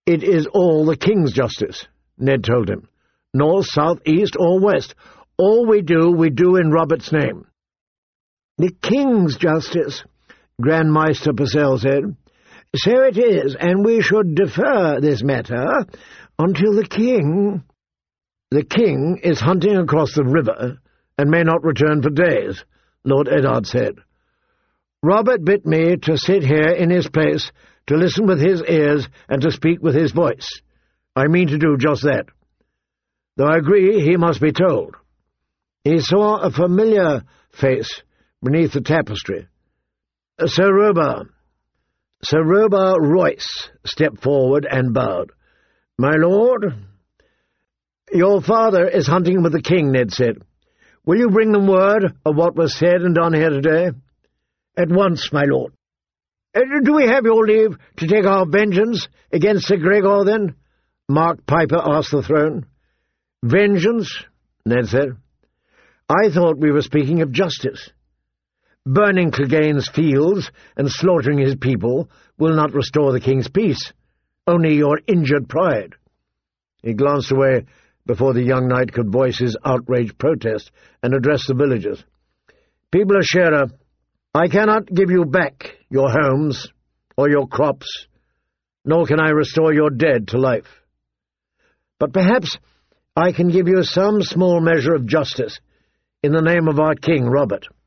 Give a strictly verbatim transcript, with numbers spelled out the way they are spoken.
"It is all the King's justice," Ned told him. "North, south, east, or west. All we do, we do in Robert's name." "The King's justice," Grand Maester Purcell said. "So it is, and we should defer this matter until the King—" "The King is hunting across the river, and may not return for days," Lord Eddard said. "Robert bid me to sit here in his place, to listen with his ears, and to speak with his voice. I mean to do just that. Though I agree he must be told." He saw a familiar face beneath the tapestry. Sir Robar. Sir Robar Royce stepped forward and bowed. "My lord?" "Your father is hunting with the King," Ned said. "Will you bring them word of what was said and done here today?" "At once, my lord." Uh, "Do we have your leave to take our vengeance against Sir Gregor, then?" Mark Piper asked the throne. "Vengeance?" Ned said. "I thought we were speaking of justice. Burning Clegane's fields and slaughtering his people will not restore the King's peace, only your injured pride." He glanced away before the young knight could voice his outraged protest and address the villagers. "People of Shera, I cannot give you back your homes or your crops, nor can I restore your dead to life. But perhaps I can give you some small measure of justice in the name of our King Robert.